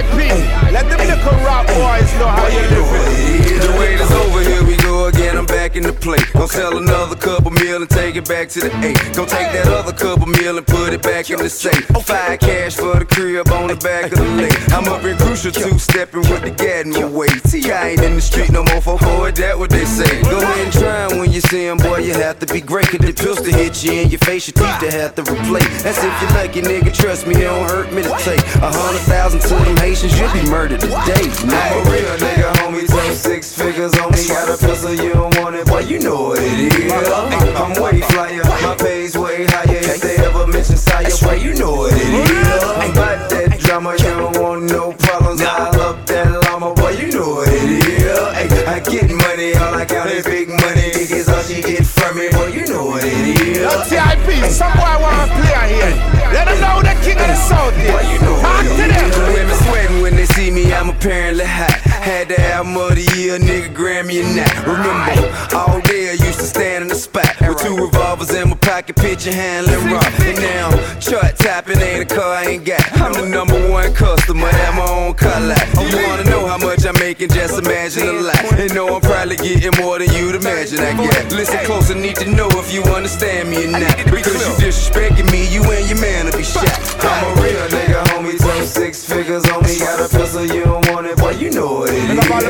VIP. Let them little rap boys know how you living. The wait is over, here we go again, I'm back in the play. Gon' sell another couple meal and take it back to the 8. Gon' take that other couple meal and put it back in the safe. 5 cash for the crib on the back of the lake. I'm up in Crucial 2, stepping with the Gadman way. I ain't in the street no more, for that what they say. Go ahead and try 'em when you see 'em, boy, you have to be great. Cause the pistol hit you in your face, your teeth to have to replace. That's if you're lucky, nigga, trust me, it don't hurt me to take 100,000 to them Haitians, you'll be murdered today. Now I'm a real nigga, homie, so 6 figures on me. Got a pistol, you don't want it, boy, you know what it is. I'm way flyer, my pay's way higher. If they ever mention Sire, boy, you know what it is. About that drama, you don't want no problems. I love that llama, boy, you know what it is. I get money, all I got is big money. Niggas all she get from me, boy, you know what it is. Yo, TIP, some boy wanna play here. Let them know the king of the south is. Talk to them. Women sweating when they see me, I'm apparently hot. Had the album of the year, nigga, Grammy or not. Remember, all day I used to stand in the spot with 2 revolvers in my pocket, pitching, handling rock. And now, chart tapping ain't a car I ain't got. I'm the #1 customer, have my own car lot. You wanna know how much I'm making, just imagine a lot. And know I'm probably getting more than you'd imagine I get. Listen close, I need to know if you understand me or not. Because you disrespecting me, you and your man will be shot. I'm a real nigga, homie, so 6 figures on me. Got a pistol, you don't want it, boy, you know what it is.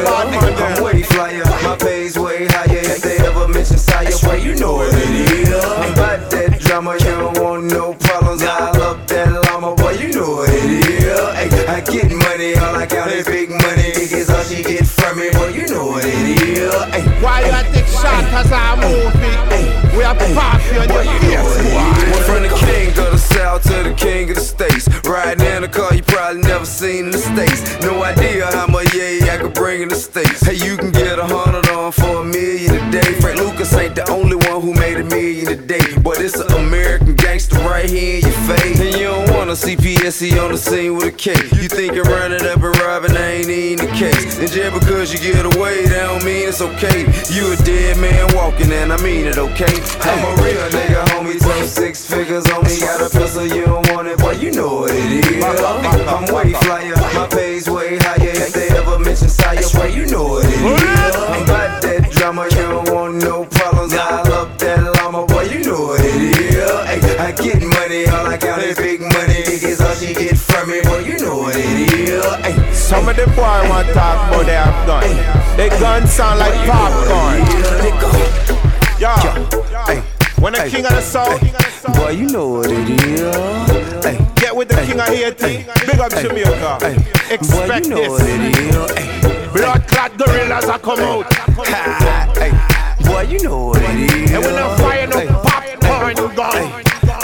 I'm way flyer, my pay's way higher. If they ever mention Sire, boy, you know what it is. About that drama, you don't want no problems. I love that llama, boy, you know what it is. I get money, all I got is big money. Niggas all she get from me, boy, you know what it is. Why you take shot as I move it? We are party on your face, boy. From the king of the south to the king of the states. Riding in a car you probably never seen in the States. No idea how much I could bring in the States. Hey, you can get 100 on for $1 million a day. Frank Lucas ain't the only one who made $1 million a day. But it's an American gangster right here in your face. And you don't wanna see PSC on the scene with a K. You think you're running up and robbing, ain't even the case. And just because you get away, that don't mean it's okay. You a dead man walking, and I mean it, okay? I'm a real nigga, homie, so 6 figures on me. Got a pistol, you don't want it, boy, you know what it is. I'm way flyer, my pay's way higher. If they ever mention Sire, boy, you know what it is. About that drama, you don't want no problems. I love that llama, boy, you know what it is. I get money, all I got is big money. Niggas all she get from me, boy, you know what it is. Some of the boys want to talk about their gun. Their guns sound like popcorn. Yo, when the king of the south, boy, you know what it is. Get with the king of Haiti. Big up Jamaica. Expect boy, you know this. What it is. Blood clot gorillas are come out. Boy, you know what it is. And we not fire no popcorn gun.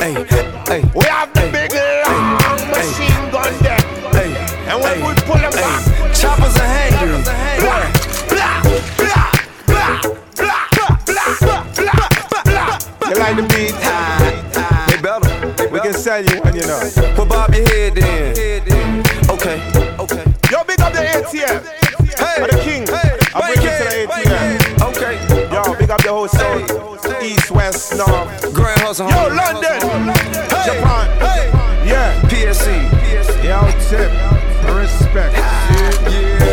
We have the big long machine gun there. And when we pull them back, choppers are hanging. Blah, blah, blah, blah, blah, blah, blah, blah. You like the beat? They better. We can sell you one, you know. Put Bob your head in. Okay. Yo, big up the ATM. Hey, the king. I bring you to the ATM. Okay. Yo, big up the whole south, east, west, north. Grand Hustle. Yo, London. Japan. Yeah. PSC. Yo, tip. Respect. Yeah.